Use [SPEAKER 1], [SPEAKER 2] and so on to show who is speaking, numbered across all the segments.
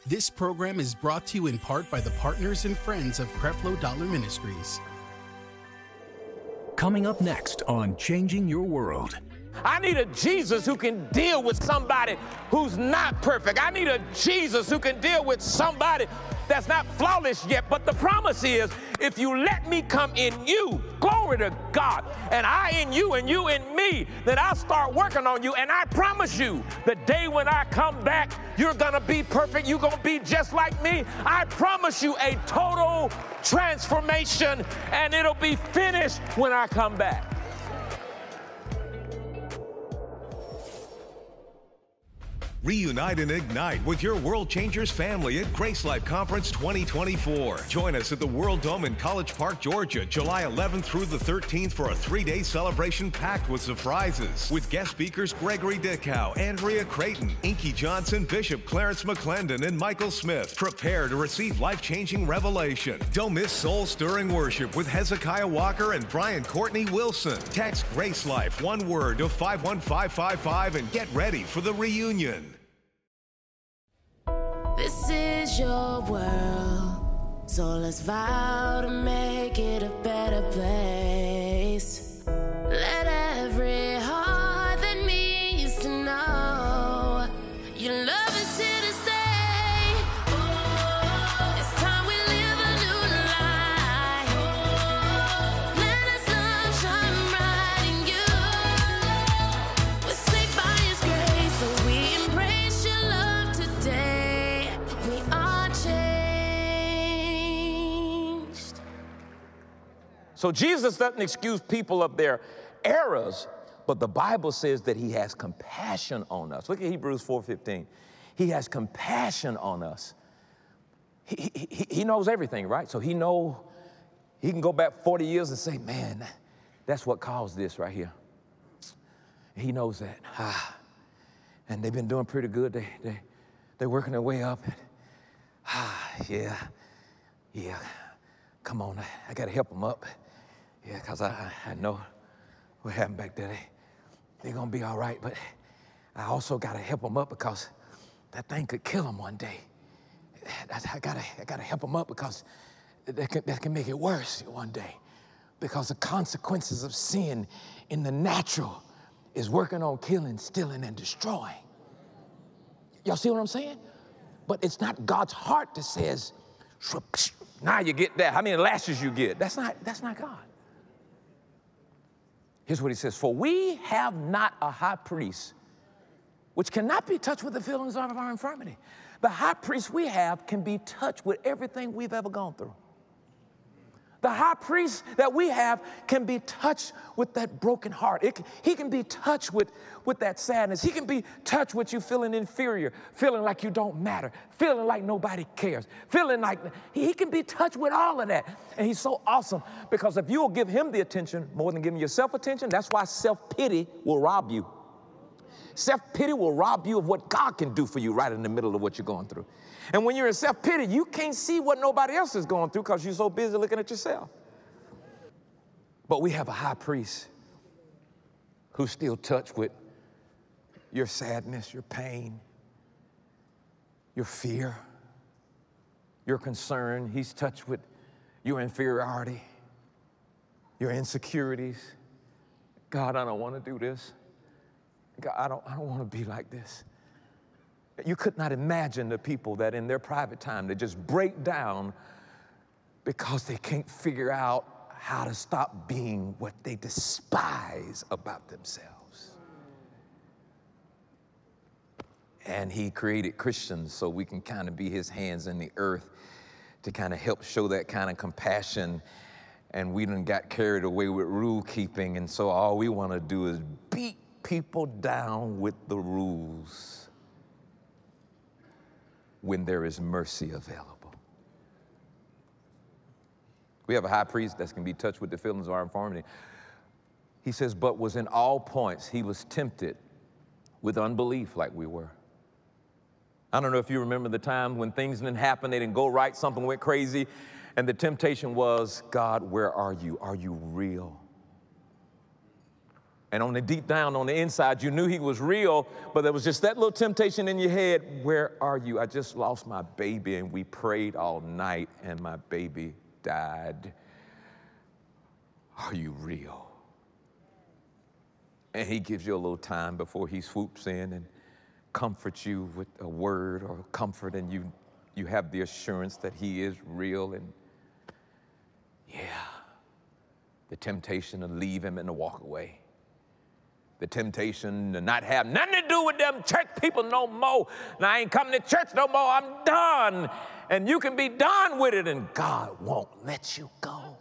[SPEAKER 1] This program is brought to you in part by the partners and friends of Creflo Dollar Ministries.
[SPEAKER 2] Coming up next on Changing Your World.
[SPEAKER 3] I need a Jesus who can deal with somebody who's not perfect. I need a Jesus who can deal with somebody that's not flawless yet. But the promise is, if you let me come in you, glory to God, and I in you and you in me, then I'll start working on you. And I promise you, the day when I come back, you're going to be perfect. You're going to be just like me. I promise you a total transformation, and it'll be finished when I come back.
[SPEAKER 4] Reunite and ignite with your World Changers family at Grace Life Conference 2024. Join us at the World Dome in College Park, Georgia, July 11th through the 13th for a 3-day celebration packed with surprises. With guest speakers Gregory Dickow, Andrea Creighton, Inky Johnson, Bishop Clarence McClendon, and Michael Smith. Prepare to receive life-changing revelation. Don't miss soul-stirring worship with Hezekiah Walker and Brian Courtney Wilson. Text Grace Life, one word, to 51555 and get ready for the reunion.
[SPEAKER 5] This is your world, so let's vow to make it a better place. Let every heart that needs to know your love is here to stay. It's time we live a new life. Let us love shine bright in you. We're saved by His grace, so we embrace your love today. We are changed.
[SPEAKER 3] So Jesus doesn't excuse people of their errors, but the Bible says that He has compassion on us. Look at Hebrews 4:15. He has compassion on us. He knows everything, right? So He can go back 40 years and say, man, that's what caused this right here. He knows that. And they've been doing pretty good. They're working their way up. Yeah. Come on, I got to help them up. Yeah, because I know what happened back there. They're going to be all right, but I also got to help them up because that thing could kill them one day. I got to help them up because that can make it worse one day, because the consequences of sin in the natural is working on killing, stealing, and destroying. Y'all see what I'm saying? But it's not God's heart that says, now you get that. How many lashes you get? That's not God. Here's what He says: for we have not a high priest which cannot be touched with the feelings of our infirmity. The high priest we have can be touched with everything we've ever gone through. The high priest that we have can be touched with that broken heart. He can be touched with that sadness. He can be touched with you feeling inferior, feeling like you don't matter, feeling like nobody cares, feeling like he can be touched with all of that. And He's so awesome, because if you'll give Him the attention more than giving yourself attention, that's why self-pity will rob you. Self-pity will rob you of what God can do for you right in the middle of what you're going through. And when you're in self-pity, you can't see what nobody else is going through because you're so busy looking at yourself. But we have a high priest who's still touched with your sadness, your pain, your fear, your concern. He's touched with your inferiority, your insecurities. God, I don't want to do this. God, I don't want to be like this. You could not imagine the people that in their private time, they just break down because they can't figure out how to stop being what they despise about themselves. And He created Christians so we can kind of be His hands in the earth to kind of help show that kind of compassion. And we done got carried away with rule keeping, and so all we want to do is beat people down with the rules when there is mercy available. We have a high priest that can be touched with the feelings of our infirmity. He says, but was in all points, He was tempted with unbelief like we were. I don't know if you remember the time when things didn't happen, they didn't go right, something went crazy, and the temptation was, God, where are you? Are you real? And on the deep down, on the inside, you knew he was real, but there was just that little temptation in your head. Where are you? I just lost my baby, and we prayed all night, and my baby died. Are you real? And he gives you a little time before he swoops in and comforts you with a word or comfort, and you have the assurance that he is real. And yeah, the temptation to leave him and to walk away. The temptation to not have nothing to do with them church people no more. Now, I ain't coming to church no more. I'm done. And you can be done with it, and God won't let you go.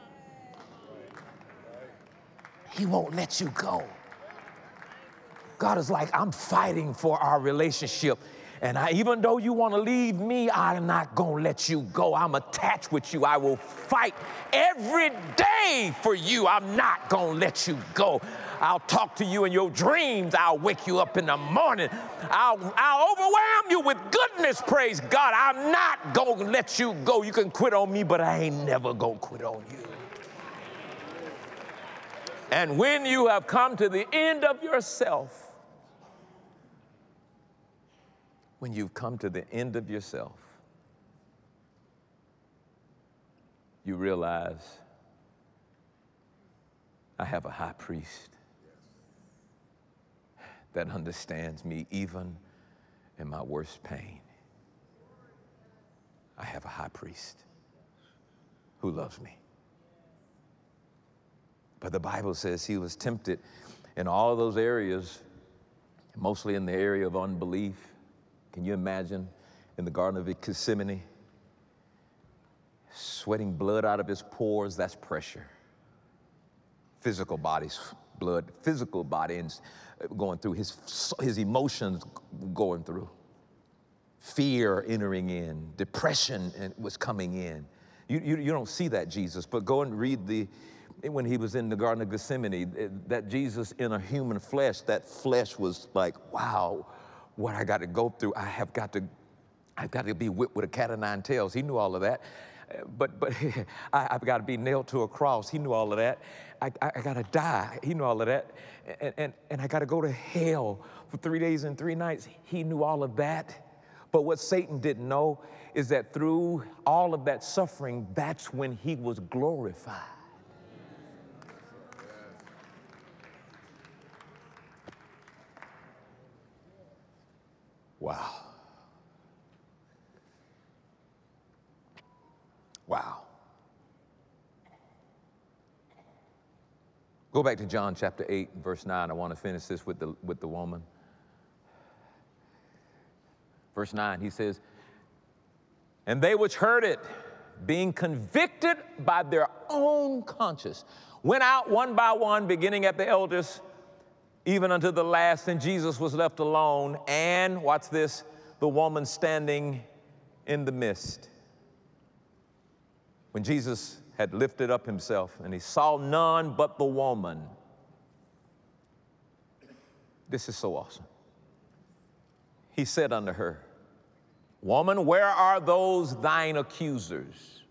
[SPEAKER 3] He won't let you go. God is like, I'm fighting for our relationship. And even though you want to leave me, I'm not going to let you go. I'm attached with you. I will fight every day for you. I'm not going to let you go. I'll talk to you in your dreams. I'll wake you up in the morning. I'll overwhelm you with goodness, praise God. I'm not going to let you go. You can quit on me, but I ain't never going to quit on you. And when you have come to the end of yourself, when you've come to the end of yourself, you realize I have a high priest that understands me even in my worst pain. I have a high priest who loves me. But the Bible says he was tempted in all those areas, mostly in the area of unbelief. Can you imagine in the Garden of Gethsemane, sweating blood out of his pores? That's pressure. Physical body's blood, physical body going through, his emotions going through. Fear entering in, depression was coming in. You don't see that Jesus, but go and read when he was in the Garden of Gethsemane, that Jesus in a human flesh, that flesh was like, wow, what I got to go through, I've got to be whipped with a cat of nine tails. He knew all of that. But I've got to be nailed to a cross. He knew all of that. I got to die. He knew all of that. And I got to go to hell for 3 days and 3 nights. He knew all of that. But what Satan didn't know is that through all of that suffering, that's when he was glorified. Wow. Wow. Go back to John chapter 8, verse 9. I want to finish this with the woman. Verse 9, he says, and they which heard it, being convicted by their own conscience, went out one by one, beginning at the eldest, even unto the last, and Jesus was left alone, and, watch this, the woman standing in the midst. When Jesus had lifted up himself, and he saw none but the woman. This is so awesome. He said unto her, woman, where are those thine accusers?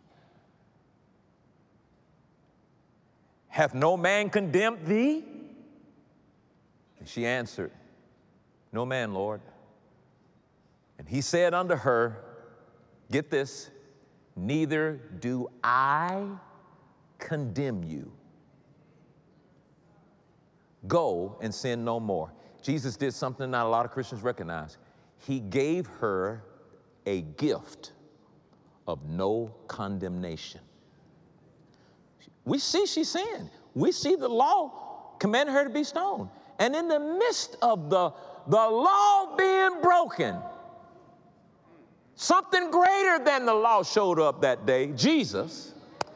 [SPEAKER 3] Hath no man condemned thee? And she answered, no man, Lord. And he said unto her, get this, neither do I condemn you. Go and sin no more. Jesus did something not a lot of Christians recognize. He gave her a gift of no condemnation. We see she sinned. We see the law commanded her to be stoned. And in the midst of the law being broken, something greater than the law showed up that day, Jesus.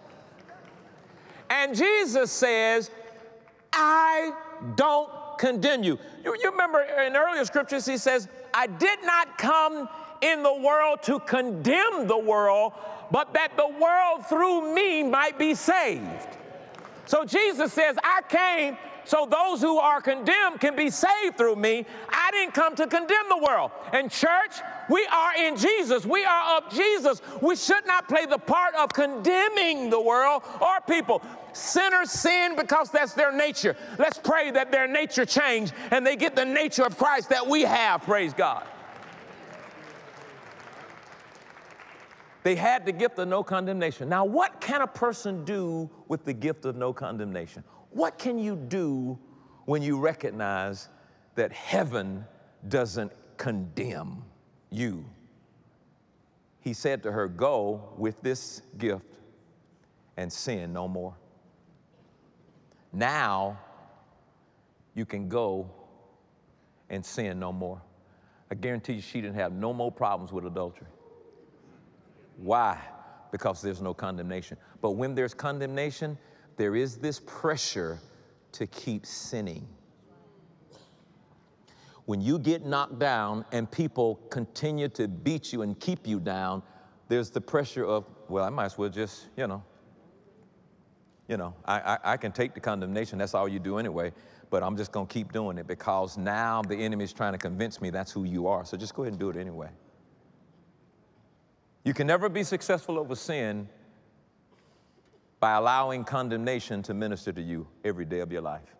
[SPEAKER 3] And Jesus says, I don't condemn you. You remember in earlier scriptures, he says, I did not come in the world to condemn the world, but that the world through me might be saved. So Jesus says, I came so those who are condemned can be saved through me. I didn't come to condemn the world. And church, we are in Jesus. We are of Jesus. We should not play the part of condemning the world or people. Sinners sin because that's their nature. Let's pray that their nature change and they get the nature of Christ that we have, praise God. They had the gift of no condemnation. Now, what can a person do with the gift of no condemnation? What can you do when you recognize that heaven doesn't condemn you? He said to her, go with this gift and sin no more. Now you can go and sin no more. I guarantee you she didn't have no more problems with adultery. Why? Because there's no condemnation. But when there's condemnation, there is this pressure to keep sinning. When you get knocked down and people continue to beat you and keep you down, there's the pressure of, well, I might as well just, I can take the condemnation. That's all you do anyway. But I'm just going to keep doing it because now the enemy is trying to convince me that's who you are. So just go ahead and do it anyway. You can never be successful over sin by allowing condemnation to minister to you every day of your life.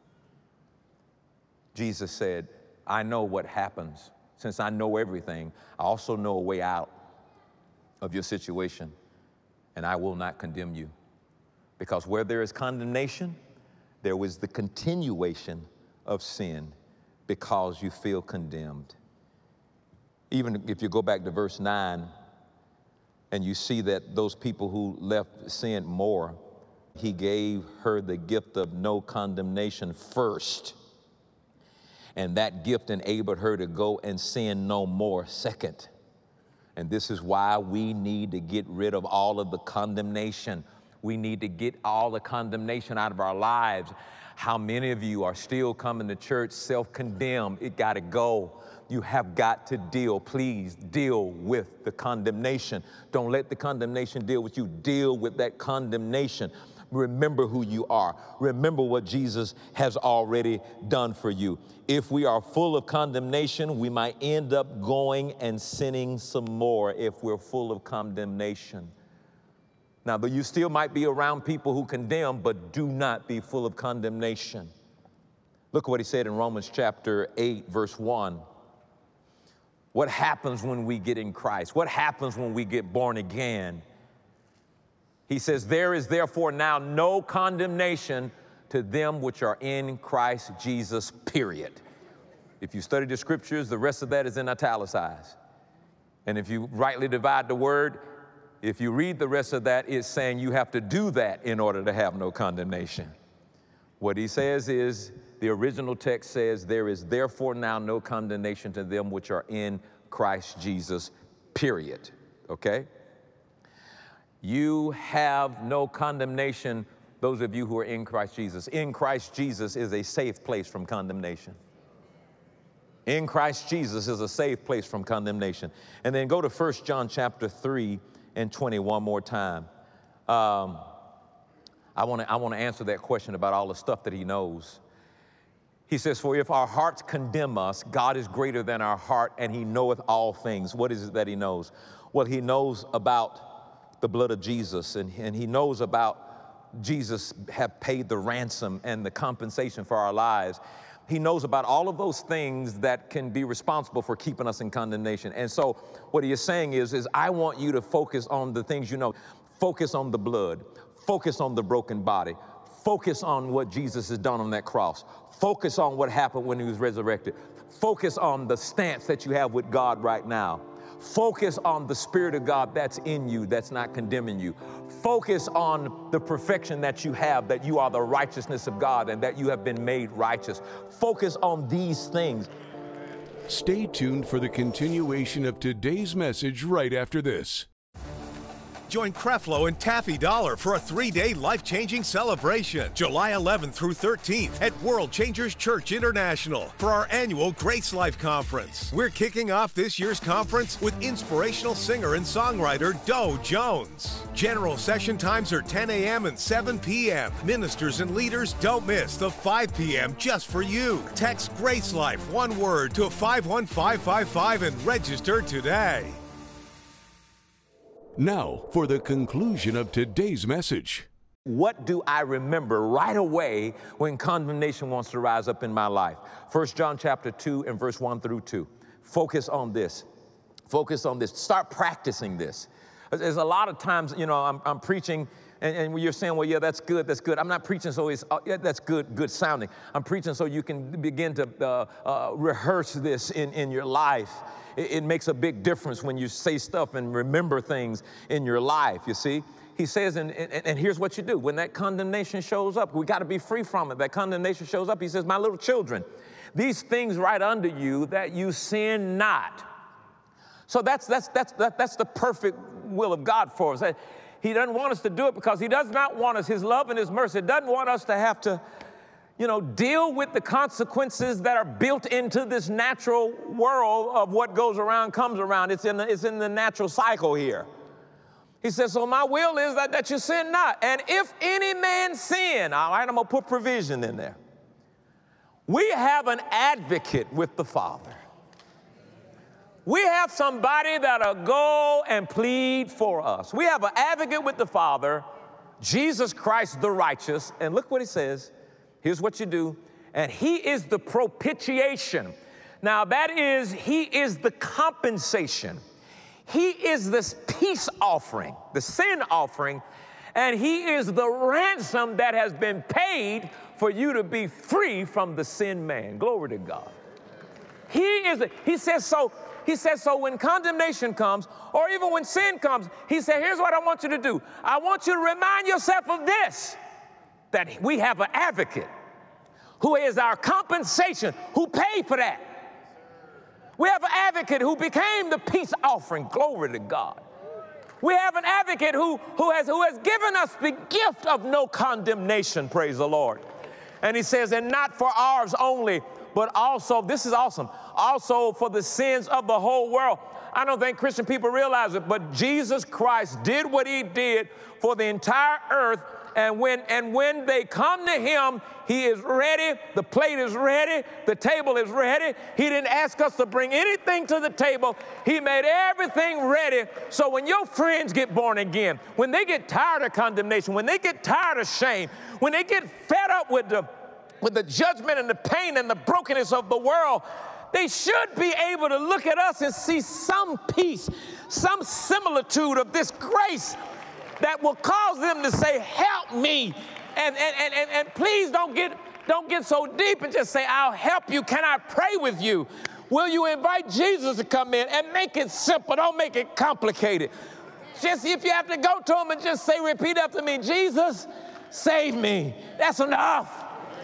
[SPEAKER 3] Jesus said, I know what happens. Since I know everything, I also know a way out of your situation, and I will not condemn you. Because where there is condemnation, there was the continuation of sin because you feel condemned. Even if you go back to verse 9, and you see that those people who left sin more, he gave her the gift of no condemnation first. And that gift enabled her to go and sin no more second. And this is why we need to get rid of all of the condemnation. We need to get all the condemnation out of our lives. How many of you are still coming to church self-condemned? It got to go. You have got to please deal with the condemnation. Don't let the condemnation deal with you. Deal with that condemnation. Remember who you are. Remember what Jesus has already done for you. If we are full of condemnation, we might end up going and sinning some more if we're full of condemnation. Now, but you still might be around people who condemn, but do not be full of condemnation. Look what he said in Romans chapter 8, verse 1. What happens when we get in Christ? What happens when we get born again? He says, there is therefore now no condemnation to them which are in Christ Jesus, period. If you study the scriptures, the rest of that is in italicized. And if you rightly divide the word, if you read the rest of that, it's saying you have to do that in order to have no condemnation. What he says is, the original text says, there is therefore now no condemnation to them which are in Christ Jesus, period. Okay? You have no condemnation, those of you who are in Christ Jesus. In Christ Jesus is a safe place from condemnation. In Christ Jesus is a safe place from condemnation. And then go to 1 John chapter 3 and 20 one more time. I want to answer that question about all the stuff that he knows. He says, for if our hearts condemn us, God is greater than our heart, and he knoweth all things. What is it that he knows? Well, he knows about the blood of Jesus, and he knows about Jesus have paid the ransom and the compensation for our lives. He knows about all of those things that can be responsible for keeping us in condemnation. And so what he is saying is I want you to focus on the things you know. Focus on the blood. Focus on the broken body. Focus on what Jesus has done on that cross. Focus on what happened when he was resurrected. Focus on the stance that you have with God right now. Focus on the Spirit of God that's in you, that's not condemning you. Focus on the perfection that you have, that you are the righteousness of God and that you have been made righteous. Focus on these things.
[SPEAKER 2] Stay tuned for the continuation of today's message right after this.
[SPEAKER 4] Join Creflo and Taffy Dollar for a 3-day life-changing celebration, July 11th through 13th at World Changers Church International for our annual Grace Life Conference. We're kicking off this year's conference with inspirational singer and songwriter Doe Jones. General session times are 10 a.m. and 7 p.m. Ministers and leaders don't miss the 5 p.m. just for you. Text Grace Life, one word, to 51555 and register today.
[SPEAKER 2] Now, for the conclusion of today's message.
[SPEAKER 3] What do I remember right away when condemnation wants to rise up in my life? 1 John chapter 2 and verse 1 through 2. Focus on this. Focus on this. Start practicing this. There's a lot of times, you know, I'm preaching and you're saying, well, yeah, that's good, that's good. I'm not preaching so it's, yeah, that's good sounding. I'm preaching so you can begin to rehearse this in your life. It makes a big difference when you say stuff and remember things in your life, you see. He says, and here's what you do. When that condemnation shows up, we got to be free from it. That condemnation shows up, he says, my little children, these things write unto you that you sin not. So that's the perfect will of God for us. He doesn't want us to do it because he does not want us, his love and his mercy, doesn't want us to have to, you know, deal with the consequences that are built into this natural world of what goes around comes around. It's in the natural cycle here. He says, so my will is that you sin not. And if any man sin, all right, I'm going to put provision in there. We have an advocate with the Father. We have somebody that'll go and plead for us. We have an advocate with the Father, Jesus Christ the righteous. And look what he says. Here's what you do. And he is the propitiation. Now that is, he is the compensation. He is this peace offering, the sin offering, and he is the ransom that has been paid for you to be free from the sin man. Glory to God. He says so when condemnation comes, or even when sin comes, he said, here's what I want you to do. I want you to remind yourself of this, that we have an advocate who is our compensation, who paid for that. We have an advocate who became the peace offering. Glory to God. We have an advocate who has given us the gift of no condemnation, praise the Lord. And he says, and not for ours only, but also, this is awesome, also for the sins of the whole world. I don't think Christian people realize it, but Jesus Christ did what he did for the entire earth. And when they come to him, he is ready, the plate is ready, the table is ready. He didn't ask us to bring anything to the table. He made everything ready. So when your friends get born again, when they get tired of condemnation, when they get tired of shame, when they get fed up with the judgment and the pain and the brokenness of the world, they should be able to look at us and see some peace, some similitude of this grace that will cause them to say, help me. And please don't get so deep and just say, I'll help you. Can I pray with you? Will you invite Jesus to come in and make it simple? Don't make it complicated. Just if you have to go to him and just say, repeat after me, Jesus, save me. That's enough.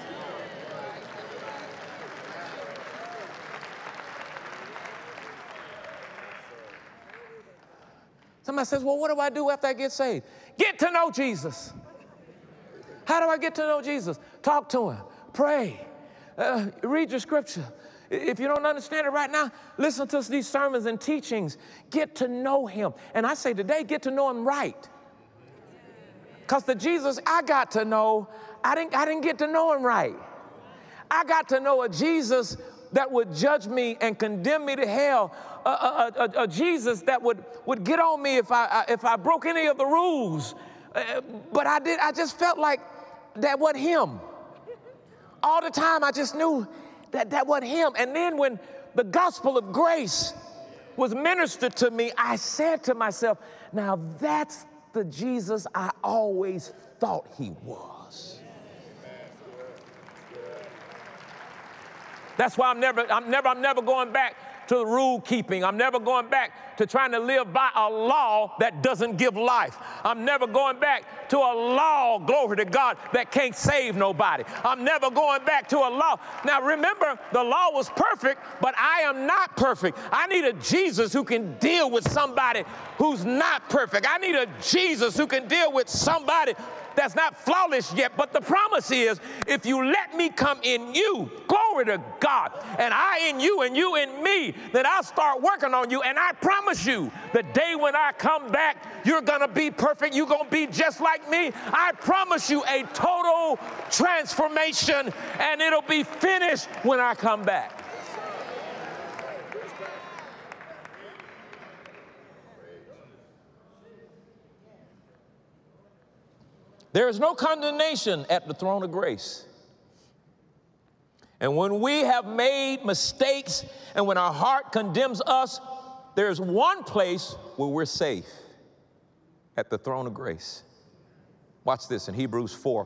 [SPEAKER 3] Somebody says, well, what do I do after I get saved? Get to know Jesus. How do I get to know Jesus? Talk to him. Pray. Read your scripture. If you don't understand it right now, listen to these sermons and teachings. Get to know him. And I say today, get to know him right. Because the Jesus I got to know, I didn't get to know him right. I got to know a Jesus that would judge me and condemn me to hell, a Jesus that would get on me if I broke any of the rules. But I just felt like that wasn't him. All the time I just knew that wasn't him. And then when the gospel of grace was ministered to me, I said to myself, now that's the Jesus I always thought he was. That's why I'm never going back to rule keeping. I'm never going back to trying to live by a law that doesn't give life. I'm never going back to a law, glory to God, that can't save nobody. I'm never going back to a law. Now remember, the law was perfect, but I am not perfect. I need a Jesus who can deal with somebody who's not perfect. I need a Jesus who can deal with somebody that's not flawless yet, but the promise is, if you let me come in you, glory to God, and I in you and you in me, then I'll start working on you, and I promise you, the day when I come back, you're gonna be perfect, you're gonna be just like me. I promise you a total transformation, and it'll be finished when I come back. There is no condemnation at the throne of grace. And when we have made mistakes and when our heart condemns us, there's one place where we're safe, at the throne of grace. Watch this in Hebrews 4,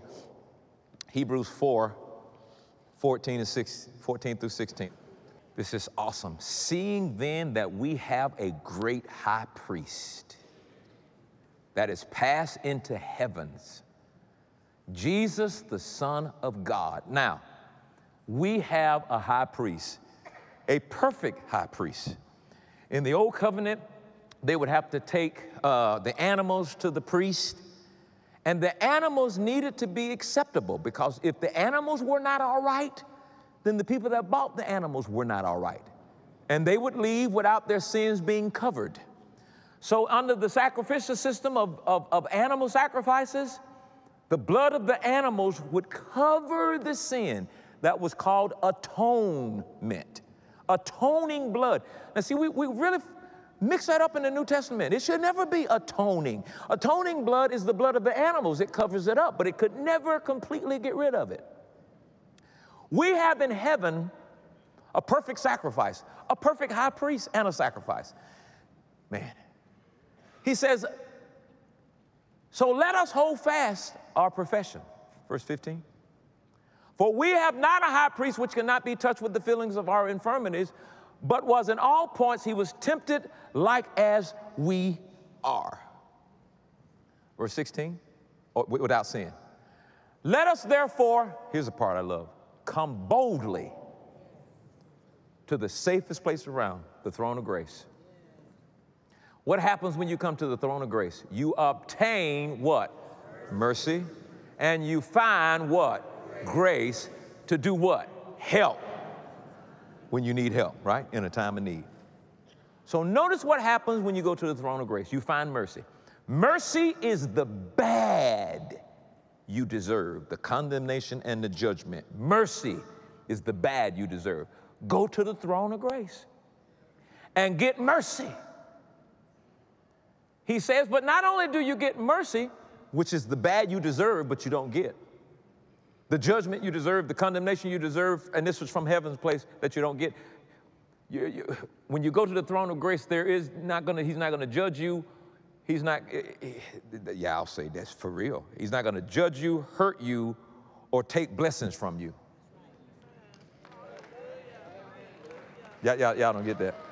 [SPEAKER 3] 14 through 16. This is awesome. Seeing then that we have a great high priest that is passed into heavens, Jesus, the Son of God. Now, we have a high priest, a perfect high priest. In the old covenant, they would have to take the animals to the priest, and the animals needed to be acceptable, because if the animals were not all right, then the people that bought the animals were not all right. And they would leave without their sins being covered. So under the sacrificial system of animal sacrifices, the blood of the animals would cover the sin. That was called atonement, atoning blood. Now see, we really mix that up in the New Testament. It should never be atoning. Atoning blood is the blood of the animals. It covers it up, but it could never completely get rid of it. We have in heaven a perfect sacrifice, a perfect high priest and a sacrifice. Man, he says, so let us hold fast our profession. Verse 15. For we have not a high priest which cannot be touched with the feelings of our infirmities, but was in all points, he was tempted like as we are. Verse 16, without sin. Let us therefore, here's the part I love, come boldly to the safest place around, the throne of grace. What happens when you come to the throne of grace? You obtain what? Mercy. And you find what? Grace to do what? Help. When you need help, right? In a time of need. So notice what happens when you go to the throne of grace. You find mercy. Mercy is the bad you deserve, the condemnation and the judgment. Mercy is the bad you deserve. Go to the throne of grace and get mercy. He says, but not only do you get mercy, which is the bad you deserve, but you don't get. The judgment you deserve, the condemnation you deserve, and this was from heaven's place that you don't get. When you go to the throne of grace, he's not going to judge you. He's not, yeah, I'll say that's for real. He's not going to judge you, hurt you, or take blessings from you. Y'all don't get that.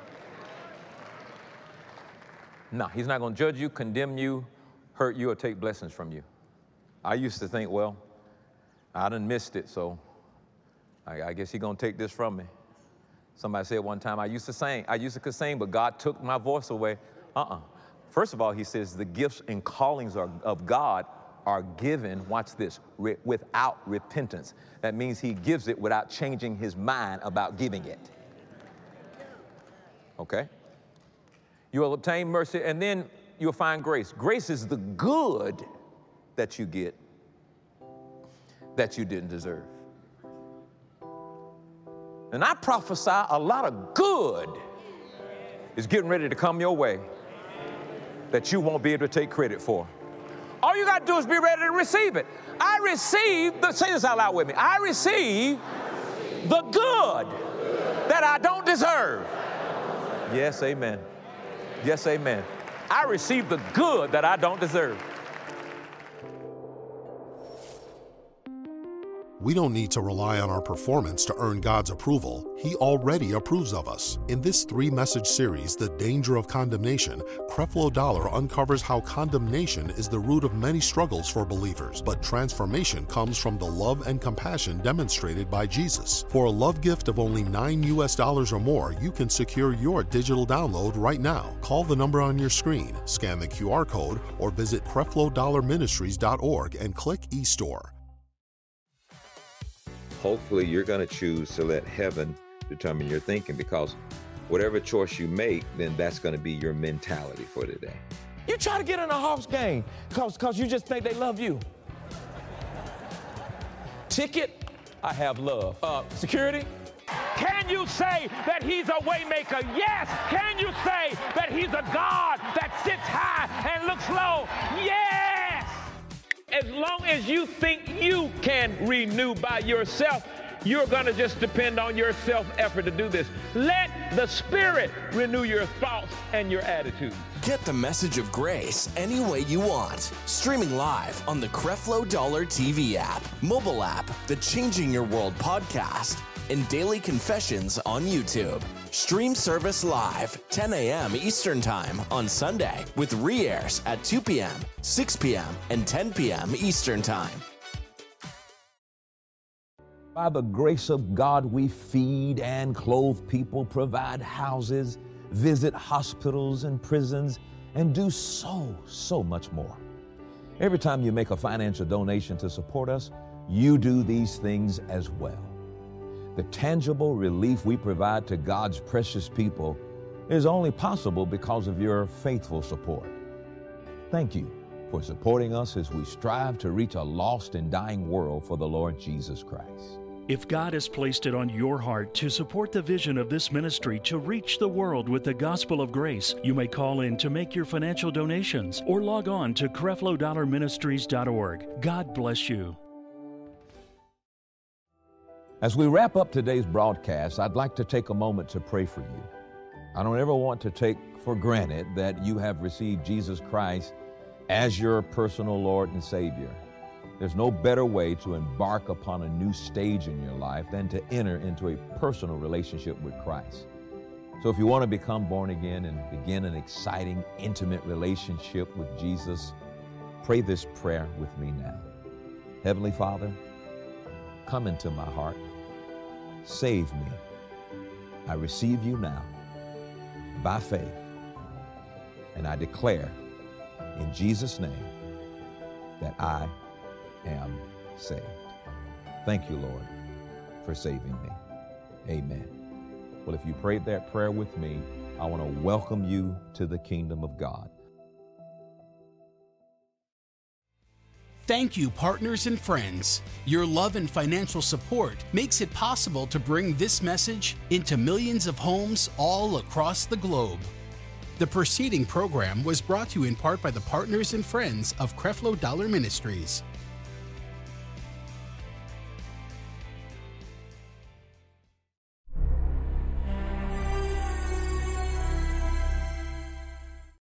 [SPEAKER 3] No, he's not going to judge you, condemn you, hurt you, or take blessings from you. I used to think, well, I done missed it, so I guess he's going to take this from me. Somebody said one time, I used to sing, but God took my voice away. First of all, he says the gifts and callings of God are given, watch this, without repentance. That means he gives it without changing his mind about giving it. Okay? You will obtain mercy, and then you'll find grace. Grace is the good that you get that you didn't deserve. And I prophesy a lot of good is getting ready to come your way that you won't be able to take credit for. All you got to do is be ready to receive it. I receive, say this out loud with me, I receive the good that I don't deserve. Yes, amen. Yes, amen. I receive the good that I don't deserve.
[SPEAKER 6] We don't need to rely on our performance to earn God's approval. He already approves of us. In this 3-message series, The Danger of Condemnation, Creflo Dollar uncovers how condemnation is the root of many struggles for believers, but transformation comes from the love and compassion demonstrated by Jesus. For a love gift of only $9 or more, you can secure your digital download right now. Call the number on your screen, scan the QR code, or visit CrefloDollarMinistries.org and click eStore.
[SPEAKER 7] Hopefully you're going to choose to let heaven determine your thinking, because whatever choice you make, then that's going to be your mentality for today.
[SPEAKER 3] You try to get in a Hawks game because you just think they love you. Ticket, I have love. Security? Can you say that he's a way maker? Yes. Can you say that he's a God that sits high and looks low? Yes. As long as you think you can renew by yourself, you're going to just depend on your self-effort to do this. Let the Spirit renew your thoughts and your attitudes.
[SPEAKER 8] Get the message of grace any way you want. Streaming live on the Creflo Dollar TV app, mobile app, the Changing Your World podcast, and Daily Confessions on YouTube. Stream service live, 10 a.m. Eastern Time on Sunday, with re-airs at 2 p.m., 6 p.m., and 10 p.m. Eastern Time.
[SPEAKER 3] By the grace of God, we feed and clothe people, provide houses, visit hospitals and prisons, and do so much more. Every time you make a financial donation to support us, you do these things as well. The tangible relief we provide to God's precious people is only possible because of your faithful support. Thank you for supporting us as we strive to reach a lost and dying world for the Lord Jesus Christ.
[SPEAKER 9] If God has placed it on your heart to support the vision of this ministry to reach the world with the gospel of grace, you may call in to make your financial donations or log on to CrefloDollarMinistries.org. God bless you.
[SPEAKER 3] As we wrap up today's broadcast, I'd like to take a moment to pray for you. I don't ever want to take for granted that you have received Jesus Christ as your personal Lord and Savior. There's no better way to embark upon a new stage in your life than to enter into a personal relationship with Christ. So if you want to become born again and begin an exciting, intimate relationship with Jesus, pray this prayer with me now. Heavenly Father, come into my heart. Save me. I receive you now by faith, and I declare in Jesus' name that I am saved. Thank you, Lord, for saving me. Amen. Well, if you prayed that prayer with me, I want to welcome you to the kingdom of God.
[SPEAKER 1] Thank you, partners and friends. Your love and financial support makes it possible to bring this message into millions of homes all across the globe. The preceding program was brought to you in part by the partners and friends of Creflo Dollar Ministries.